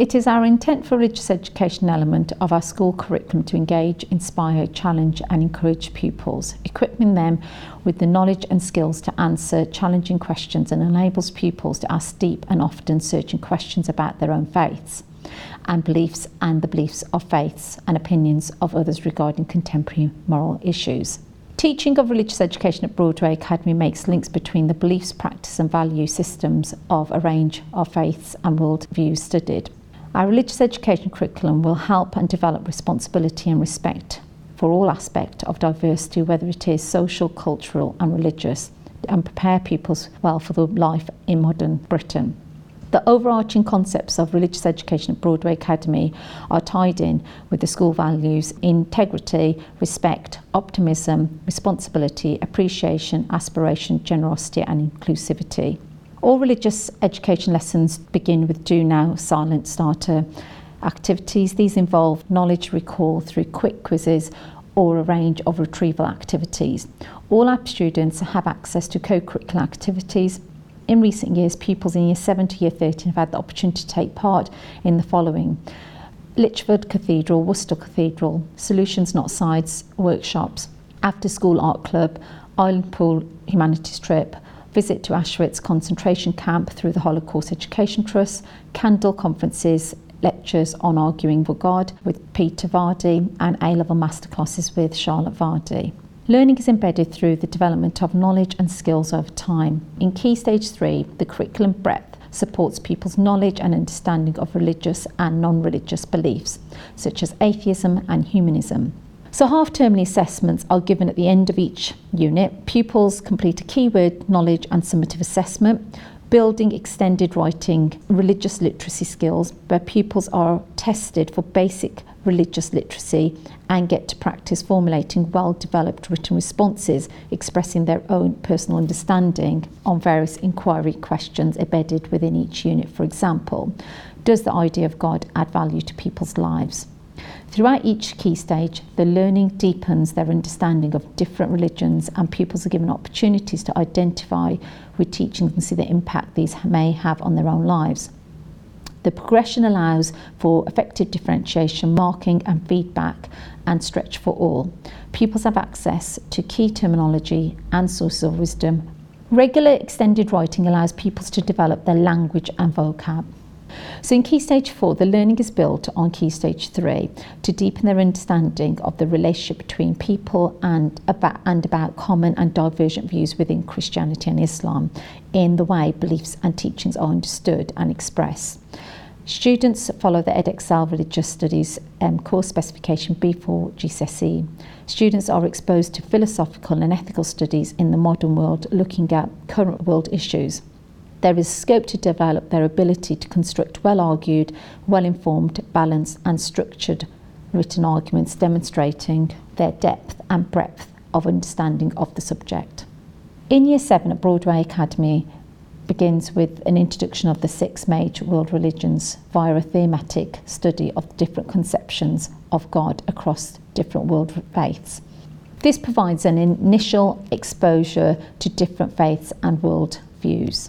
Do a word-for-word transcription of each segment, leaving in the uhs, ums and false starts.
It is our intent for religious education element of our school curriculum to engage, inspire, challenge and encourage pupils, equipping them with the knowledge and skills to answer challenging questions, and enables pupils to ask deep and often searching questions about their own faiths and beliefs and the beliefs of faiths and opinions of others regarding contemporary moral issues. Teaching of religious education at Broadway Academy makes links between the beliefs, practice and value systems of a range of faiths and world views studied. Our religious education curriculum will help and develop responsibility and respect for all aspects of diversity, whether it is social, cultural and religious, and prepare pupils well for the life in modern Britain. The overarching concepts of religious education at Broadway Academy are tied in with the school values: integrity, respect, optimism, responsibility, appreciation, aspiration, generosity and inclusivity. All religious education lessons begin with Do Now silent starter activities. These involve knowledge recall through quick quizzes or a range of retrieval activities. All A P students have access to co-curricular activities. In recent years, pupils in Year seven to Year thirteen have had the opportunity to take part in the following: Lichfield Cathedral, Worcester Cathedral, Solutions Not Sides workshops, After School Art Club, Island Pool Humanities Trip, visit to Auschwitz concentration camp through the Holocaust Education Trust, candle conferences, lectures on arguing for God with Peter Vardy, and A-level masterclasses with Charlotte Vardy. Learning is embedded through the development of knowledge and skills over time. In Key Stage three, the curriculum breadth supports people's knowledge and understanding of religious and non-religious beliefs, such as atheism and humanism. So half-termly assessments are given at the end of each unit. Pupils complete a keyword, knowledge and summative assessment, building extended writing religious literacy skills, where pupils are tested for basic religious literacy and get to practice formulating well-developed written responses, expressing their own personal understanding on various inquiry questions embedded within each unit. For example, does the idea of God add value to people's lives? Throughout each key stage, the learning deepens their understanding of different religions, and pupils are given opportunities to identify with teachings and see the impact these may have on their own lives. The progression allows for effective differentiation, marking and feedback, and stretch for all. Pupils have access to key terminology and sources of wisdom. Regular extended writing allows pupils to develop their language and vocab. So in Key Stage four, the learning is built on Key Stage three to deepen their understanding of the relationship between people and about, and about common and divergent views within Christianity and Islam in the way beliefs and teachings are understood and expressed. Students follow the Edexcel Religious Studies um, course specification B for G C S E. Students are exposed to philosophical and ethical studies in the modern world, looking at current world issues. There is scope to develop their ability to construct well-argued, well-informed, balanced and structured written arguments, demonstrating their depth and breadth of understanding of the subject. In Year seven at Broadway Academy begins with an introduction of the six major world religions via a thematic study of different conceptions of God across different world faiths. This provides an initial exposure to different faiths and world views.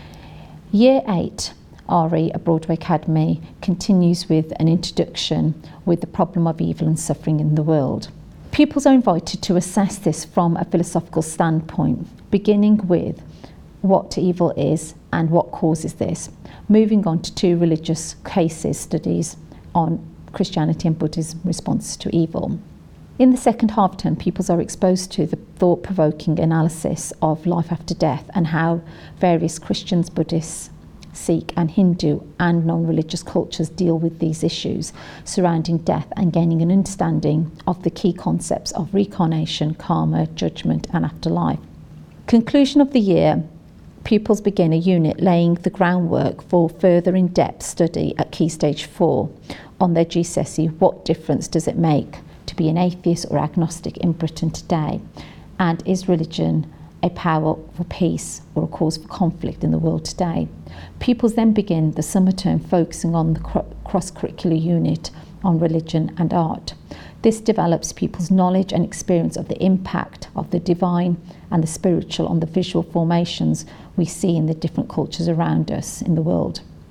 Year eight, R E at Broadway Academy, continues with an introduction with the problem of evil and suffering in the world. Pupils are invited to assess this from a philosophical standpoint, beginning with what evil is and what causes this, moving on to two religious cases studies on Christianity and Buddhism responses to evil. In the second half term, pupils are exposed to the thought-provoking analysis of life after death and how various Christians, Buddhists, Sikh and Hindu and non-religious cultures deal with these issues surrounding death, and gaining an understanding of the key concepts of reincarnation, karma, judgment and afterlife. Conclusion of the year, pupils begin a unit laying the groundwork for further in-depth study at Key Stage four on their G C S E. What difference does it make to be an atheist or agnostic in Britain today? And is religion a power for peace or a cause for conflict in the world today? Pupils then begin the summer term focusing on the cross-curricular unit on religion and art. This develops people's knowledge and experience of the impact of the divine and the spiritual on the visual formations we see in the different cultures around us in the world.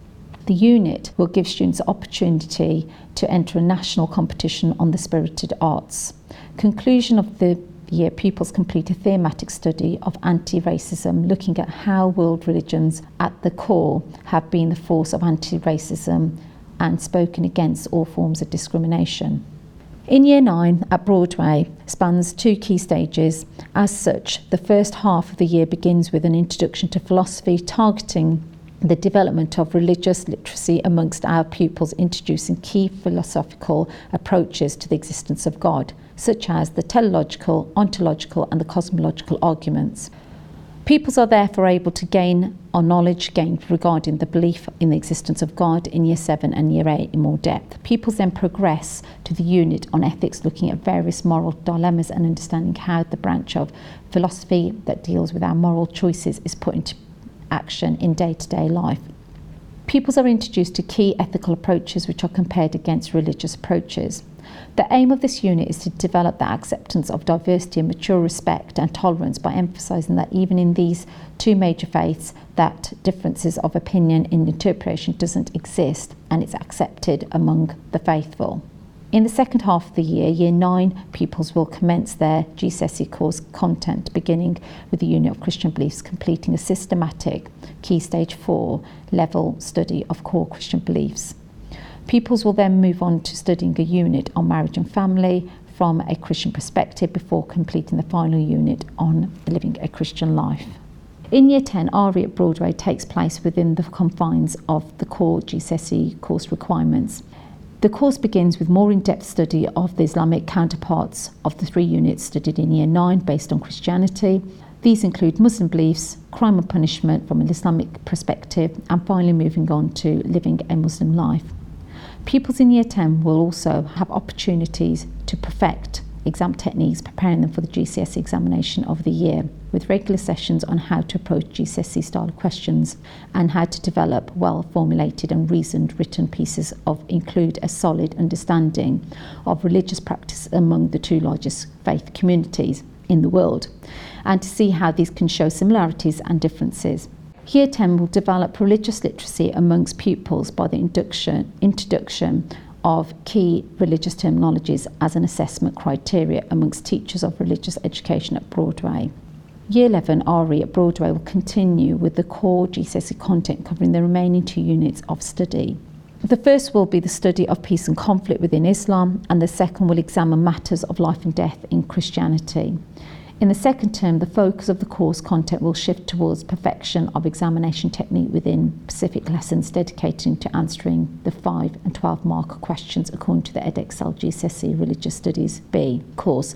The unit will give students the opportunity to enter a national competition on the spirited arts. Conclusion of the year, pupils complete a thematic study of anti-racism, looking at how world religions at the core have been the force of anti-racism and spoken against all forms of discrimination. In Year nine at Broadway spans two key stages. As such, the first half of the year begins with an introduction to philosophy, targeting the development of religious literacy amongst our pupils, introducing key philosophical approaches to the existence of God, such as the teleological, ontological and the cosmological arguments. Pupils are therefore able to gain on knowledge gained regarding the belief in the existence of God in Year seven and Year eight in more depth. Pupils then progress to the unit on ethics, looking at various moral dilemmas and understanding how the branch of philosophy that deals with our moral choices is put into action in day-to-day life. Pupils are introduced to key ethical approaches which are compared against religious approaches. The aim of this unit is to develop the acceptance of diversity and mature respect and tolerance by emphasising that even in these two major faiths that differences of opinion in interpretation doesn't exist and it's accepted among the faithful. In the second half of the year, Year nine pupils will commence their G C S E course content, beginning with the Unit of Christian Beliefs, completing a systematic Key Stage four level study of core Christian beliefs. Pupils will then move on to studying a unit on marriage and family from a Christian perspective before completing the final unit on living a Christian life. In Year ten, R E at Broadway takes place within the confines of the core G C S E course requirements. The course begins with more in-depth study of the Islamic counterparts of the three units studied in Year nine based on Christianity. These include Muslim beliefs, crime and punishment from an Islamic perspective, and finally moving on to living a Muslim life. Pupils in Year ten will also have opportunities to perfect exam techniques, preparing them for the G C S E examination of the year, with regular sessions on how to approach G C S E style questions and how to develop well-formulated and reasoned written pieces of include a solid understanding of religious practice among the two largest faith communities in the world, and to see how these can show similarities and differences. Year ten will develop religious literacy amongst pupils by the induction, introduction of key religious terminologies as an assessment criteria amongst teachers of religious education at Broadway. Year eleven R E at Broadway will continue with the core G C S E content covering the remaining two units of study. The first will be the study of peace and conflict within Islam, and the second will examine matters of life and death in Christianity. In the second term, the focus of the course content will shift towards perfection of examination technique within specific lessons dedicated to answering the five and twelve mark questions according to the Edexcel G C S E Religious Studies B course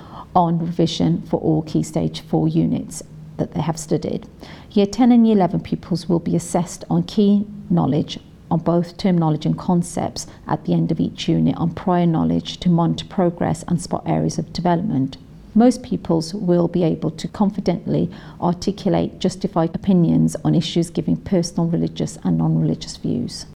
on revision for all Key Stage four units that they have studied. Year ten and Year eleven pupils will be assessed on key knowledge on both terminology and concepts at the end of each unit on prior knowledge to monitor progress and spot areas of development. Most pupils will be able to confidently articulate justified opinions on issues, giving personal religious and non-religious views.